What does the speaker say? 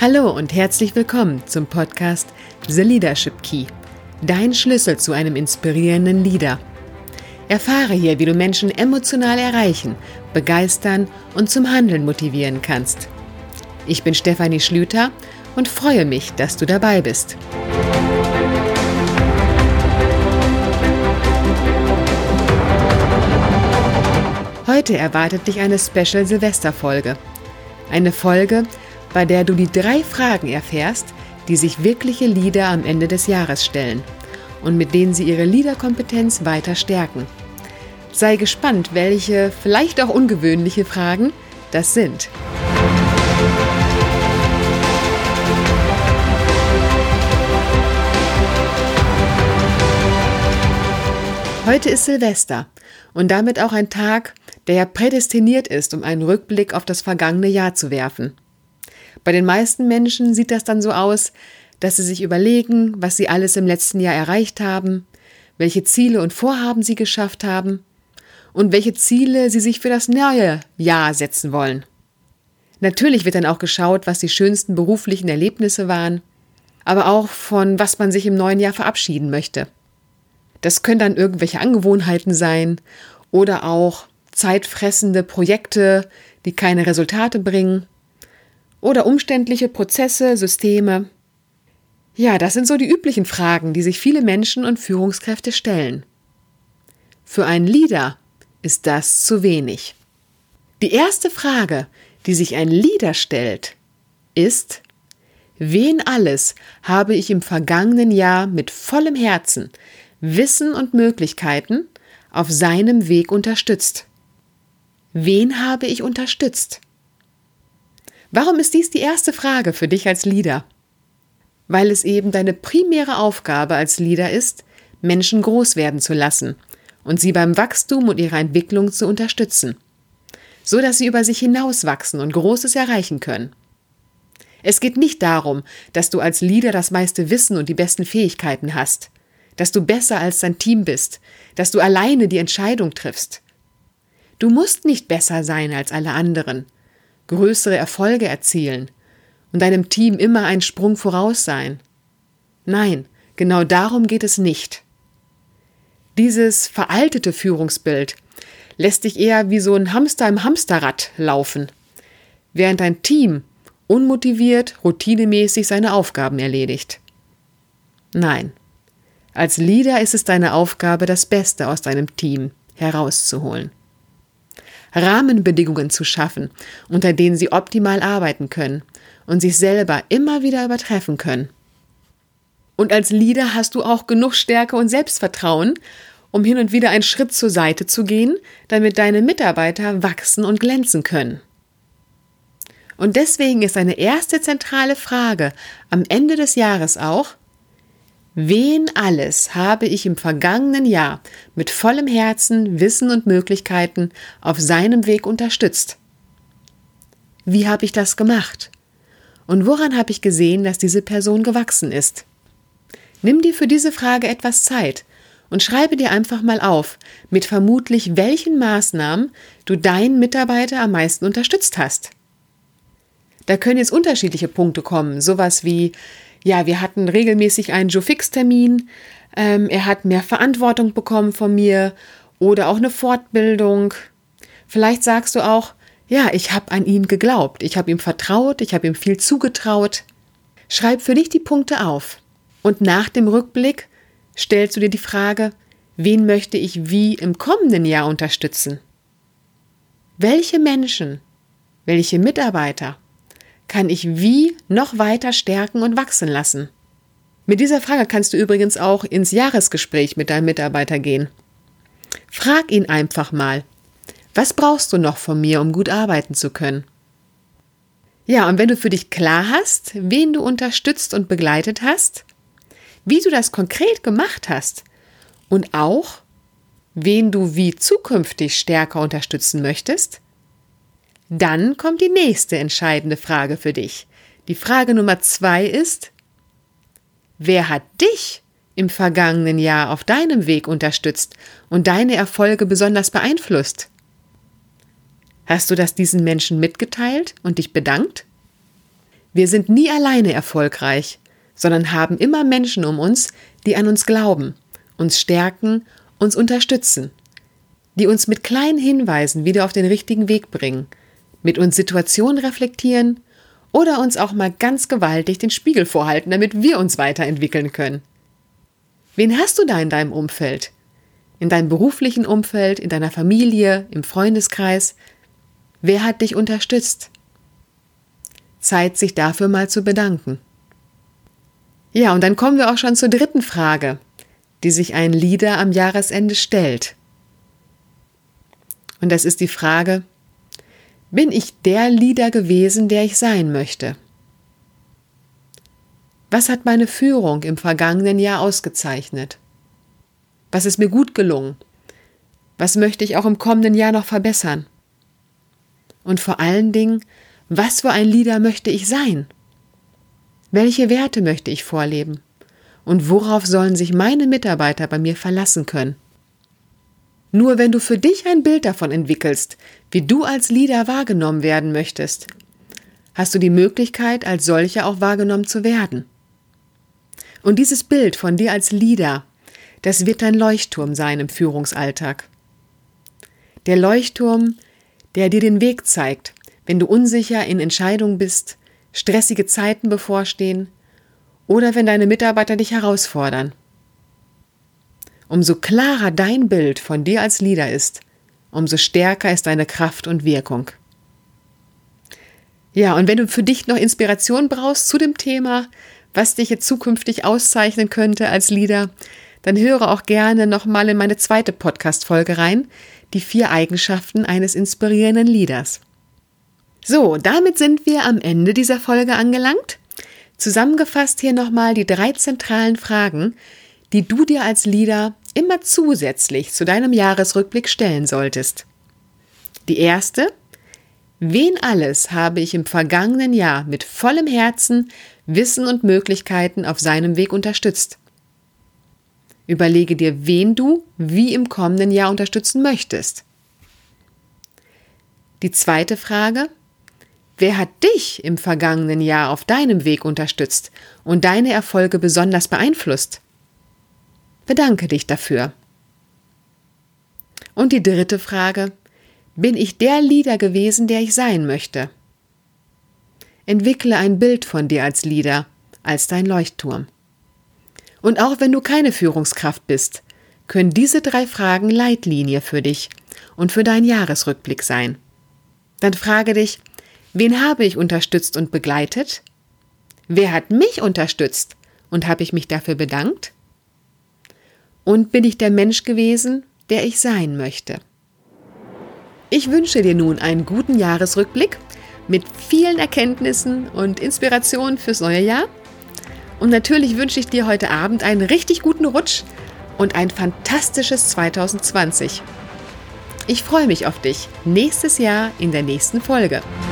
Hallo und herzlich willkommen zum Podcast The Leadership Key, dein Schlüssel zu einem inspirierenden Leader. Erfahre hier, wie du Menschen emotional erreichen, begeistern und zum Handeln motivieren kannst. Ich bin Stefanie Schlüter und freue mich, dass du dabei bist. Heute erwartet dich eine Special-Silvester-Folge. Eine Folge, bei der du die 3 Fragen erfährst, die sich wirkliche Leader am Ende des Jahres stellen und mit denen sie ihre Leaderkompetenz weiter stärken. Sei gespannt, welche, vielleicht auch ungewöhnliche Fragen das sind. Heute ist Silvester und damit auch ein Tag, der ja prädestiniert ist, um einen Rückblick auf das vergangene Jahr zu werfen. Bei den meisten Menschen sieht das dann so aus, dass sie sich überlegen, was sie alles im letzten Jahr erreicht haben, welche Ziele und Vorhaben sie geschafft haben und welche Ziele sie sich für das neue Jahr setzen wollen. Natürlich wird dann auch geschaut, was die schönsten beruflichen Erlebnisse waren, aber auch von was man sich im neuen Jahr verabschieden möchte. Das können dann irgendwelche Angewohnheiten sein oder auch zeitfressende Projekte, die keine Resultate bringen. Oder umständliche Prozesse, Systeme. Ja, das sind so die üblichen Fragen, die sich viele Menschen und Führungskräfte stellen. Für einen Leader ist das zu wenig. Die erste Frage, die sich ein Leader stellt, ist: Wen alles habe ich im vergangenen Jahr mit vollem Herzen, Wissen und Möglichkeiten auf seinem Weg unterstützt? Wen habe ich unterstützt? Warum ist dies die erste Frage für dich als Leader? Weil es eben deine primäre Aufgabe als Leader ist, Menschen groß werden zu lassen und sie beim Wachstum und ihrer Entwicklung zu unterstützen, so dass sie über sich hinauswachsen und Großes erreichen können. Es geht nicht darum, dass du als Leader das meiste Wissen und die besten Fähigkeiten hast, dass du besser als dein Team bist, dass du alleine die Entscheidung triffst. Du musst nicht besser sein als alle anderen, größere Erfolge erzielen und deinem Team immer einen Sprung voraus sein. Nein, genau darum geht es nicht. Dieses veraltete Führungsbild lässt dich eher wie so ein Hamster im Hamsterrad laufen, während dein Team unmotiviert, routinemäßig seine Aufgaben erledigt. Nein, als Leader ist es deine Aufgabe, das Beste aus deinem Team herauszuholen. Rahmenbedingungen zu schaffen, unter denen sie optimal arbeiten können und sich selber immer wieder übertreffen können. Und als Leader hast du auch genug Stärke und Selbstvertrauen, um hin und wieder einen Schritt zur Seite zu gehen, damit deine Mitarbeiter wachsen und glänzen können. Und deswegen ist eine erste zentrale Frage am Ende des Jahres auch: Wen alles habe ich im vergangenen Jahr mit vollem Herzen, Wissen und Möglichkeiten auf seinem Weg unterstützt? Wie habe ich das gemacht? Und woran habe ich gesehen, dass diese Person gewachsen ist? Nimm dir für diese Frage etwas Zeit und schreibe dir einfach mal auf, mit vermutlich welchen Maßnahmen du deinen Mitarbeiter am meisten unterstützt hast. Da können jetzt unterschiedliche Punkte kommen, sowas wie: Ja, wir hatten regelmäßig einen Joe-Fix-Termin, er hat mehr Verantwortung bekommen von mir oder auch eine Fortbildung. Vielleicht sagst du auch: Ja, ich habe an ihn geglaubt, ich habe ihm vertraut, ich habe ihm viel zugetraut. Schreib für dich die Punkte auf und nach dem Rückblick stellst du dir die Frage: Wen möchte ich wie im kommenden Jahr unterstützen? Welche Menschen, welche Mitarbeiter kann ich wie noch weiter stärken und wachsen lassen? Mit dieser Frage kannst du übrigens auch ins Jahresgespräch mit deinem Mitarbeiter gehen. Frag ihn einfach mal: Was brauchst du noch von mir, um gut arbeiten zu können? Ja, und wenn du für dich klar hast, wen du unterstützt und begleitet hast, wie du das konkret gemacht hast und auch, wen du wie zukünftig stärker unterstützen möchtest, dann kommt die nächste entscheidende Frage für dich. Die Frage Nummer 2 ist: Wer hat dich im vergangenen Jahr auf deinem Weg unterstützt und deine Erfolge besonders beeinflusst? Hast du das diesen Menschen mitgeteilt und dich bedankt? Wir sind nie alleine erfolgreich, sondern haben immer Menschen um uns, die an uns glauben, uns stärken, uns unterstützen, die uns mit kleinen Hinweisen wieder auf den richtigen Weg bringen, mit uns Situationen reflektieren oder uns auch mal ganz gewaltig den Spiegel vorhalten, damit wir uns weiterentwickeln können. Wen hast du da in deinem Umfeld? In deinem beruflichen Umfeld, in deiner Familie, im Freundeskreis? Wer hat dich unterstützt? Zeit, sich dafür mal zu bedanken. Ja, und dann kommen wir auch schon zur dritten Frage, die sich ein Leader am Jahresende stellt. Und das ist die Frage: Bin ich der Leader gewesen, der ich sein möchte? Was hat meine Führung im vergangenen Jahr ausgezeichnet? Was ist mir gut gelungen? Was möchte ich auch im kommenden Jahr noch verbessern? Und vor allen Dingen, was für ein Leader möchte ich sein? Welche Werte möchte ich vorleben? Und worauf sollen sich meine Mitarbeiter bei mir verlassen können? Nur wenn du für dich ein Bild davon entwickelst, wie du als Leader wahrgenommen werden möchtest, hast du die Möglichkeit, als solcher auch wahrgenommen zu werden. Und dieses Bild von dir als Leader, das wird dein Leuchtturm sein im Führungsalltag. Der Leuchtturm, der dir den Weg zeigt, wenn du unsicher in Entscheidungen bist, stressige Zeiten bevorstehen oder wenn deine Mitarbeiter dich herausfordern. Umso klarer dein Bild von dir als Leader ist, umso stärker ist deine Kraft und Wirkung. Ja, und wenn du für dich noch Inspiration brauchst zu dem Thema, was dich jetzt zukünftig auszeichnen könnte als Leader, dann höre auch gerne nochmal in meine zweite Podcast-Folge rein, die 4 Eigenschaften eines inspirierenden Leaders. So, damit sind wir am Ende dieser Folge angelangt. Zusammengefasst hier nochmal die 3 zentralen Fragen, die du dir als Leader immer zusätzlich zu deinem Jahresrückblick stellen solltest. Die erste: Wen alles habe ich im vergangenen Jahr mit vollem Herzen, Wissen und Möglichkeiten auf seinem Weg unterstützt? Überlege dir, wen du wie im kommenden Jahr unterstützen möchtest. Die zweite Frage: Wer hat dich im vergangenen Jahr auf deinem Weg unterstützt und deine Erfolge besonders beeinflusst? Bedanke dich dafür. Und die dritte Frage: Bin ich der Leader gewesen, der ich sein möchte? Entwickle ein Bild von dir als Leader, als dein Leuchtturm. Und auch wenn du keine Führungskraft bist, können diese 3 Fragen Leitlinie für dich und für deinen Jahresrückblick sein. Dann frage dich: Wen habe ich unterstützt und begleitet? Wer hat mich unterstützt und habe ich mich dafür bedankt? Und bin ich der Mensch gewesen, der ich sein möchte? Ich wünsche dir nun einen guten Jahresrückblick mit vielen Erkenntnissen und Inspirationen fürs neue Jahr. Und natürlich wünsche ich dir heute Abend einen richtig guten Rutsch und ein fantastisches 2020. Ich freue mich auf dich nächstes Jahr in der nächsten Folge.